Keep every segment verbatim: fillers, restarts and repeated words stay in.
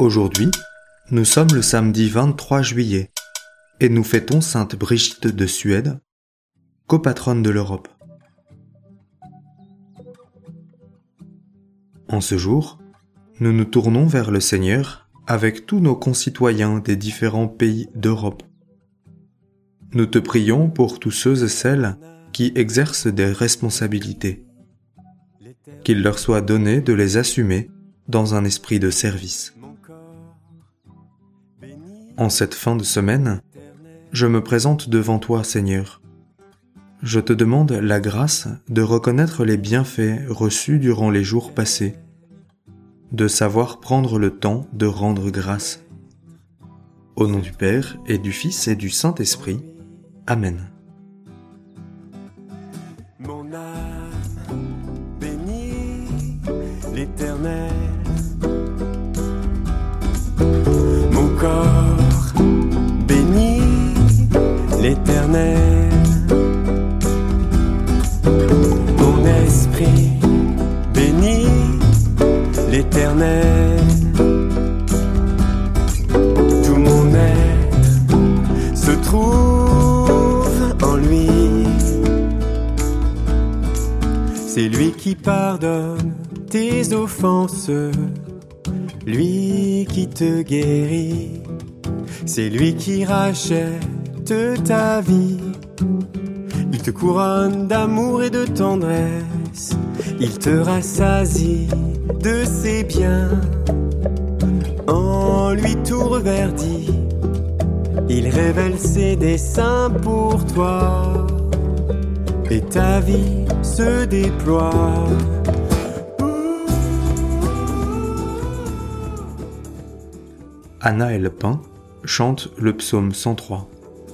Aujourd'hui, nous sommes le samedi vingt-trois juillet et nous fêtons Sainte Brigitte de Suède, copatronne de l'Europe. En ce jour, nous nous tournons vers le Seigneur avec tous nos concitoyens des différents pays d'Europe. Nous te prions pour tous ceux et celles qui exercent des responsabilités, qu'il leur soit donné de les assumer dans un esprit de service. En cette fin de semaine, je me présente devant toi, Seigneur. Je te demande la grâce de reconnaître les bienfaits reçus durant les jours passés, de savoir prendre le temps de rendre grâce. Au nom du Père et du Fils et du Saint-Esprit. Amen. Mon âme bénit l'Éternel. Mon corps bénit l'Éternel. Mon esprit bénit l'Éternel. Tout mon être se trouve en lui. C'est lui qui pardonne tes offenses, lui qui te guérit. C'est lui qui rachète ta vie. Il te couronne d'amour et de tendresse. Il te rassasie de ses biens. En lui tout reverdit. Il révèle ses desseins pour toi. Et ta vie se déploie. Anna et Lepin chantent le psaume cent trois.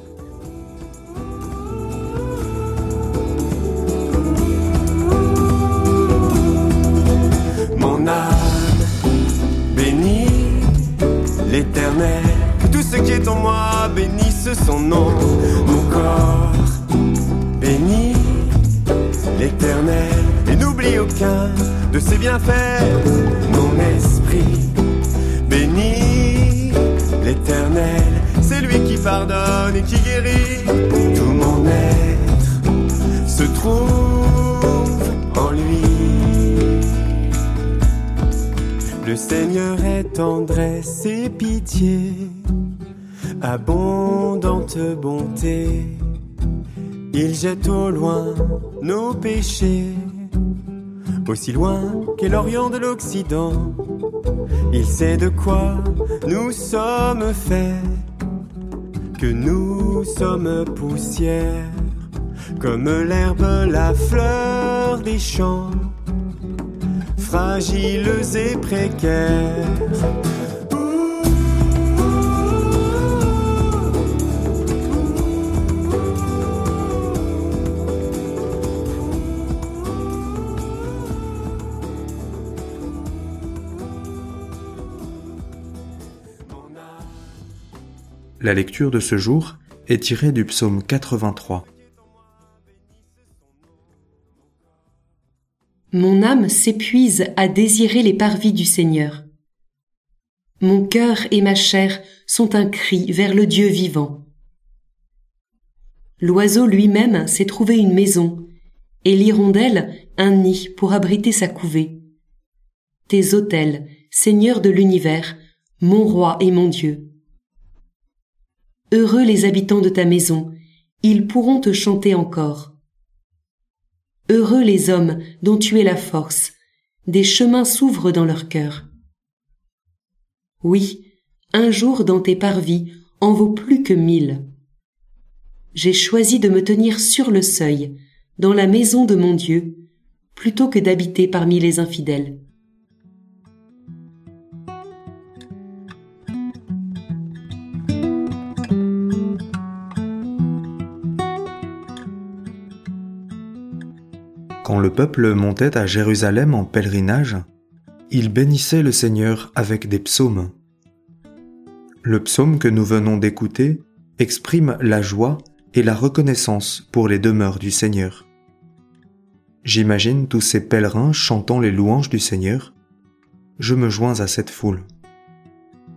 Mon âme bénit l'Éternel. Que tout ce qui est en moi bénisse son nom. Mon corps bénit l'Éternel et n'oublie aucun de ses bienfaits. Mon esprit bénit l'Éternel. C'est lui qui pardonne et qui guérit. Tout mon être se trouve en lui. Le Seigneur est tendresse et pitié, abondante bonté. Il jette au loin nos péchés, aussi loin qu'est l'Orient de l'Occident. Il sait de quoi nous sommes faits, que nous sommes poussière, comme l'herbe, la fleur des champs, fragiles et précaires. La lecture de ce jour est tirée du psaume quatre-vingt-trois. Mon âme s'épuise à désirer les parvis du Seigneur. Mon cœur et ma chair sont un cri vers le Dieu vivant. L'oiseau lui-même s'est trouvé une maison, et l'hirondelle un nid pour abriter sa couvée. Tes autels, Seigneur de l'univers, mon roi et mon Dieu. Heureux les habitants de ta maison, ils pourront te chanter encore. Heureux les hommes dont tu es la force, des chemins s'ouvrent dans leur cœur. Oui, un jour dans tes parvis en vaut plus que mille. J'ai choisi de me tenir sur le seuil, dans la maison de mon Dieu, plutôt que d'habiter parmi les infidèles. Quand le peuple montait à Jérusalem en pèlerinage, il bénissait le Seigneur avec des psaumes. Le psaume que nous venons d'écouter exprime la joie et la reconnaissance pour les demeures du Seigneur. J'imagine tous ces pèlerins chantant les louanges du Seigneur. Je me joins à cette foule.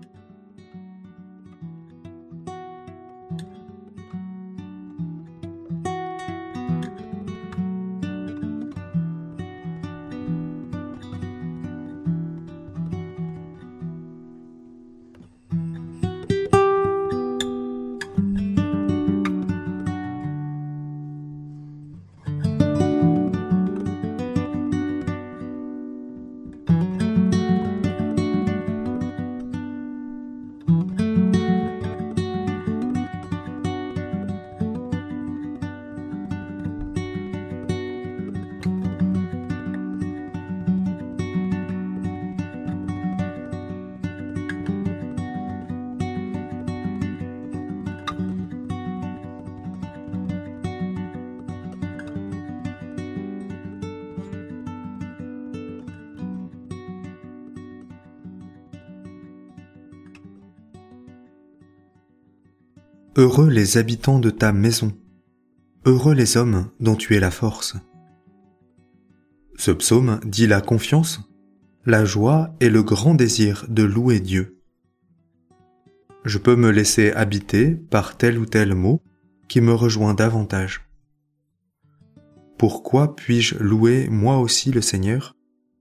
Heureux les habitants de ta maison, heureux les hommes dont tu es la force. Ce psaume dit la confiance, la joie et le grand désir de louer Dieu. Je peux me laisser habiter par tel ou tel mot qui me rejoint davantage. Pourquoi puis-je louer moi aussi le Seigneur ?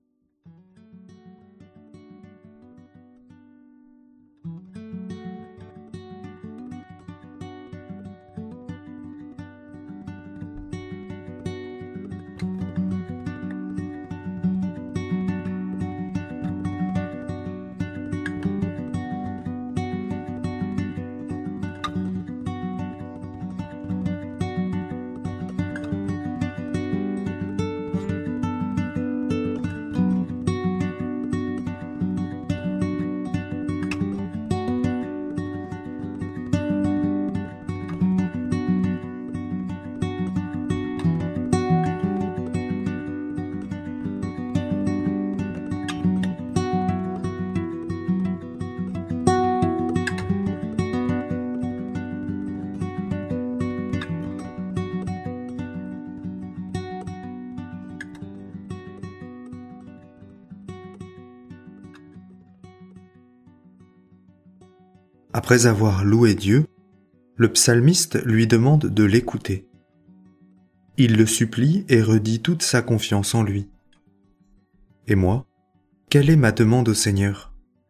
Après avoir loué Dieu, le psalmiste lui demande de l'écouter. Il le supplie et redit toute sa confiance en lui. Et moi, quelle est ma demande au Seigneur ?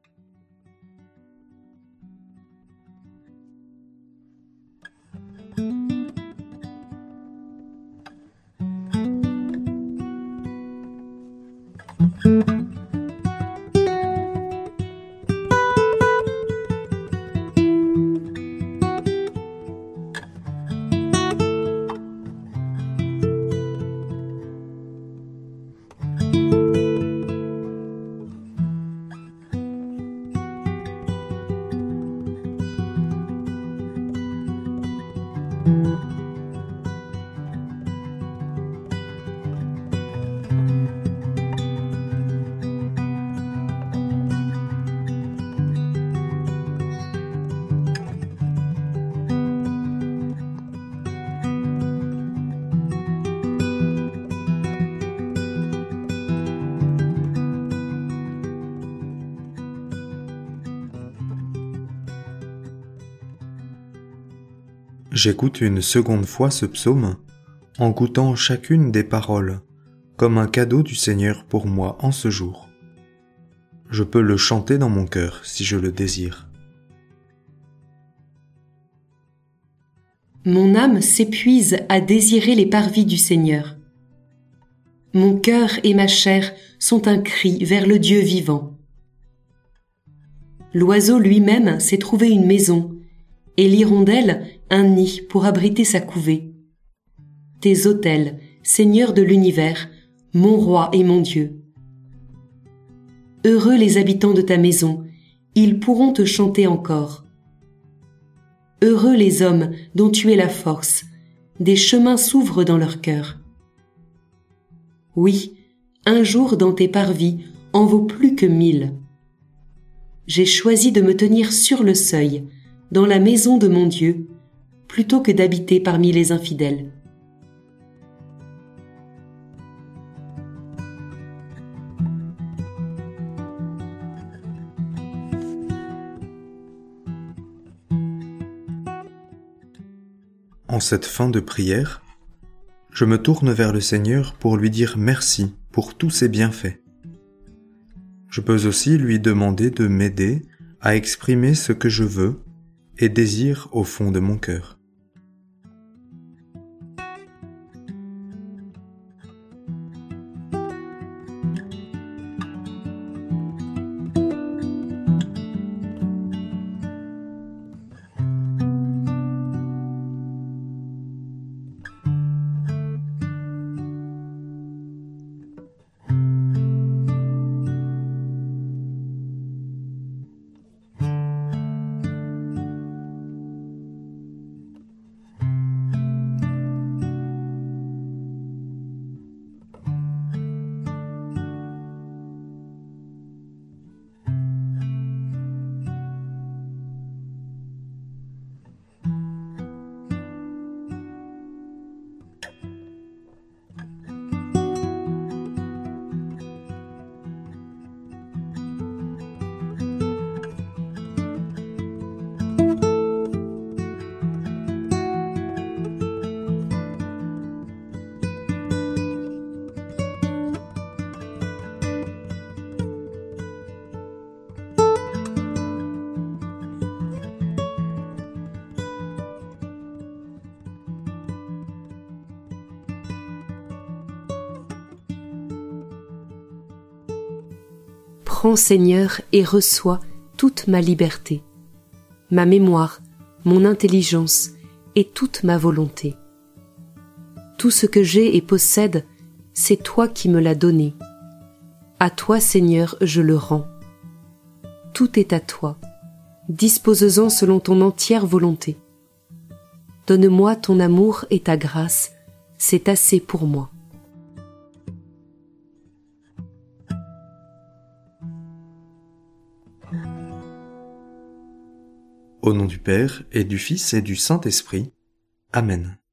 J'écoute une seconde fois ce psaume en goûtant chacune des paroles comme un cadeau du Seigneur pour moi en ce jour. Je peux le chanter dans mon cœur si je le désire. Mon âme s'épuise à désirer les parvis du Seigneur. Mon cœur et ma chair sont un cri vers le Dieu vivant. L'oiseau lui-même s'est trouvé une maison, et l'hirondelle un nid pour abriter sa couvée. Tes autels, Seigneur de l'univers, mon roi et mon Dieu. Heureux les habitants de ta maison, ils pourront te chanter encore. Heureux les hommes dont tu es la force, des chemins s'ouvrent dans leur cœur. Oui, un jour dans tes parvis en vaut plus que mille. J'ai choisi de me tenir sur le seuil, dans la maison de mon Dieu, plutôt que d'habiter parmi les infidèles. En cette fin de prière, je me tourne vers le Seigneur pour lui dire merci pour tous ses bienfaits. Je peux aussi lui demander de m'aider à exprimer ce que je veux et désire au fond de mon cœur. Prends, Seigneur, et reçois toute ma liberté, ma mémoire, mon intelligence et toute ma volonté. Tout ce que j'ai et possède, c'est toi qui me l'as donné. À toi, Seigneur, je le rends. Tout est à toi. Dispose-en selon ton entière volonté. Donne-moi ton amour et ta grâce, c'est assez pour moi. Au nom du Père, et du Fils, et du Saint-Esprit. Amen.